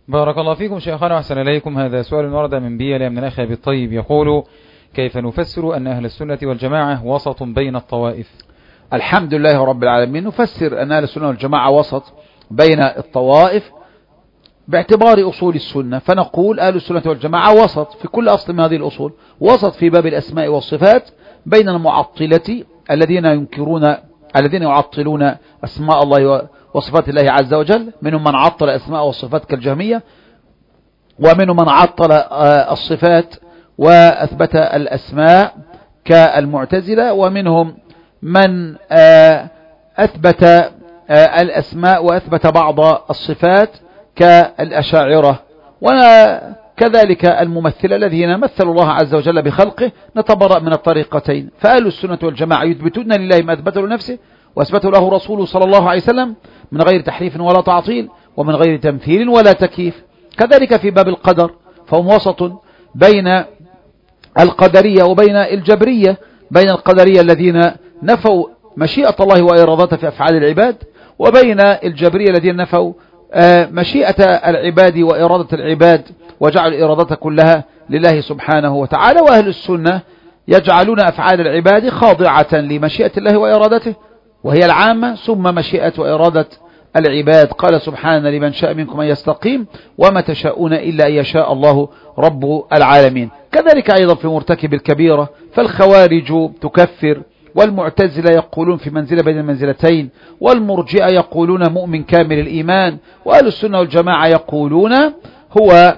بارك الله فيكم شيخنا وأحسن إليكم. هذا سؤال ورد من بيلة من الأخ أبي الطيب يقول: كيف نفسر أن أهل السنة والجماعة وسط بين الطوائف؟ الحمد لله رب العالمين. نفسر أن أهل السنة والجماعة وسط بين الطوائف باعتبار أصول السنة، فنقول أهل السنة والجماعة وسط في كل أصل من هذه الأصول، وسط في باب الأسماء والصفات بين المعطلة الذين يعطلون أسماء الله وصفات الله عز وجل، منهم من عطل أسماء والصفات كالجهمية، ومنهم من عطل الصفات وأثبت الأسماء كالمعتزلة، ومنهم من أثبت الأسماء وأثبت بعض الصفات كالأشاعرة، وكذلك الممثلة الذين مثلوا الله عز وجل بخلقه. نتبرأ من الطريقتين. فأهل السنة والجماعة يثبتون لله ما أثبته لنفسه وأثبته له رسوله صلى الله عليه وسلم من غير تحريف ولا تعطيل ومن غير تمثيل ولا تكييف. كذلك في باب القدر فهم وسط بين القدرية وبين الجبرية، بين القدرية الذين نفوا مشيئة الله وإرادته في أفعال العباد، وبين الجبرية الذين نفوا مشيئة العباد وإرادة العباد وجعلوا الإرادة كلها لله سبحانه وتعالى. وأهل السنة يجعلون أفعال العباد خاضعة لمشيئة الله وإرادته وهي العامة، ثم مشيئة وإرادة العباد. قال سبحانه: لمن شاء منكم أن يستقيم وما تشاءون إلا أن يشاء الله رب العالمين. كذلك أيضا في مرتكب الكبيرة فالخوارج تكفر، والمعتزلة يقولون في منزلة بين المنزلتين، والمرجئة يقولون مؤمن كامل الإيمان، وأهل السنة والجماعة يقولون هو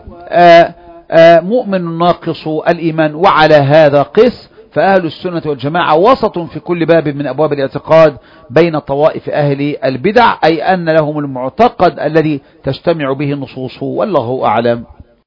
مؤمن ناقص الإيمان. وعلى هذا قس فأهل السنة والجماعة وسط في كل باب من أبواب الاعتقاد بين طوائف أهل البدع، أي أن لهم المعتقد الذي تجتمع به النصوص، والله أعلم.